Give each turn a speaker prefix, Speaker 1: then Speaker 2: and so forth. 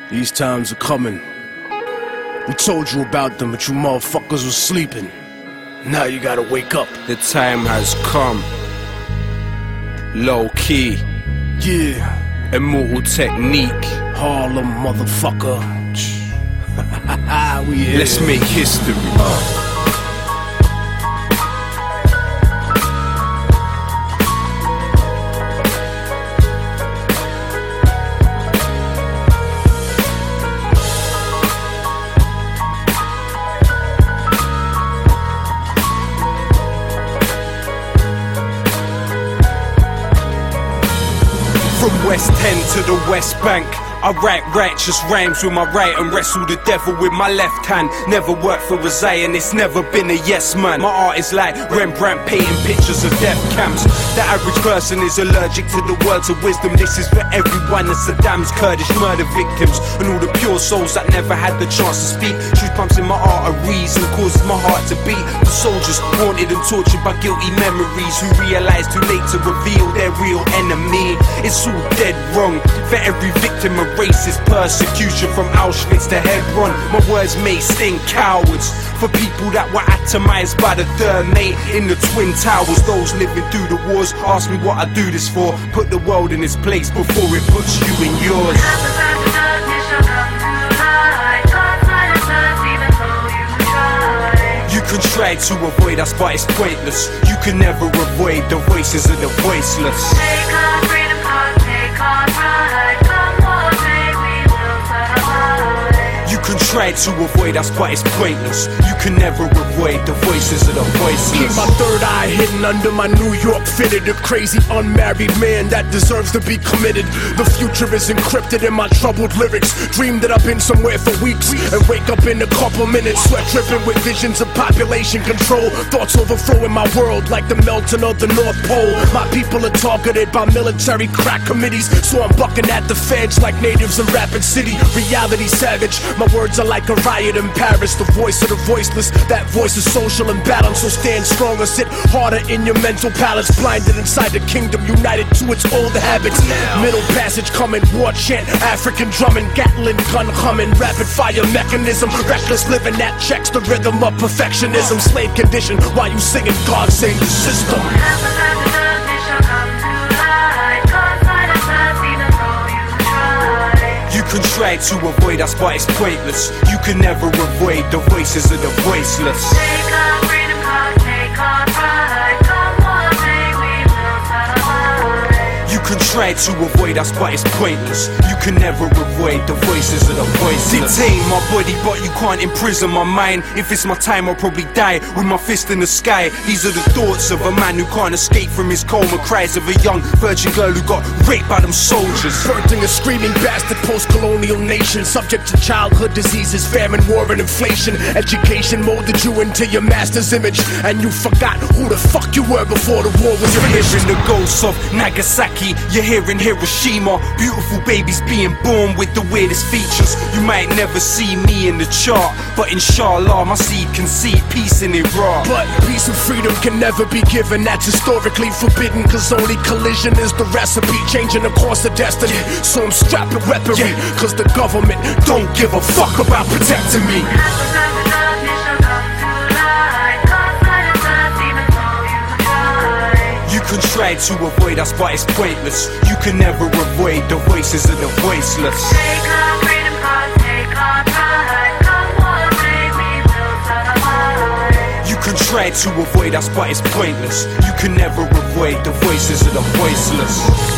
Speaker 1: These times are coming. We told you about them, but you motherfuckers was sleeping. Now you gotta wake up.
Speaker 2: The time has come. Low key.
Speaker 1: Yeah.
Speaker 2: Immortal technique.
Speaker 1: Harlem, motherfucker. We here.
Speaker 2: Let's make history. From West End to the West Bank, I write righteous rhymes with my right and wrestle the devil with my left hand. Never worked for a Zion, it's never been a yes man. My art is like Rembrandt painting pictures of death camps. The average person is allergic to the words of wisdom. This is for everyone, the Saddam's Kurdish murder victims, and all the pure souls that never had the chance to speak. Truth pumps in my arteries and causes my heart to beat. The soldiers haunted and tortured by guilty memories, who realize too late to reveal their real enemy. It's all dead wrong for every victim of racist persecution, from Auschwitz to Hebron. My words may sting cowards for people that were atomized by the third mate in the Twin Towers. Those living through the wars ask me what I do this for. Put the world in its place before it puts you in yours. You can try to avoid us, but it's pointless. You can never avoid the voices of the voiceless.
Speaker 3: Take our freedom, take our pride. Come on, say we will survive.
Speaker 2: You can try to avoid us, but it's pointless. You can never avoid the voices of the voiceless.
Speaker 1: Keep my third eye hidden under my New York fitted. A crazy unmarried man that deserves to be committed. The future is encrypted in my troubled lyrics. Dream that I've been somewhere for weeks and wake up in a couple minutes. Sweat dripping with visions of population control. Thoughts overflowing my world like the melting of the North Pole. My people are targeted by military crack committees, so I'm bucking at the feds like natives in Rapid City. Reality savage, my words are like a riot in Paris. The voice of the voiceless, that voice is social and balanced. So stand stronger, sit harder in your mental palace. Blinded inside the kingdom, united to its old habits. Middle passage coming, war chant, African drumming, Gatling gun humming, rapid fire mechanism, reckless living that checks the rhythm of perfectionism. Slave condition while you singing God save the system.
Speaker 2: You can try to avoid us, but it's pointless. You can never avoid the voices of the voiceless.
Speaker 3: Take our freedom, take our pride. Come on, say we will survive.
Speaker 2: You can try to avoid us, but it's pointless. You can never avoid the voices of the voiceless. Detain my body, but you can't imprison my mind. If it's my time, I'll probably die with my fist in the sky. These are the thoughts of a man who can't escape from his coma. Cries of a young virgin girl who got raped by them soldiers.
Speaker 1: Birthing a screaming bastard post-colonial nation, subject to childhood diseases, famine, war, and inflation. Education molded you into your master's image, and you forgot who the fuck you were before the war was
Speaker 2: You're
Speaker 1: finished.
Speaker 2: hearing the ghosts of Nagasaki, you're hearing Hiroshima. Beautiful babies being born with the weirdest features. You might never see me in the chart, but inshallah my seed can see peace in Iraq.
Speaker 1: But peace and freedom can never be given. That's historically forbidden, cause only collision is the recipe, changing the course of destiny. So I'm strapping weaponry, cause the government don't give a fuck about protecting me.
Speaker 2: You can try to avoid us, but it's pointless. You can never avoid the voices of the voiceless.
Speaker 3: Take our freedom, take our pride. Come on, say we will survive.
Speaker 2: You can try to avoid us, but it's pointless. You can never avoid the voices of the voiceless.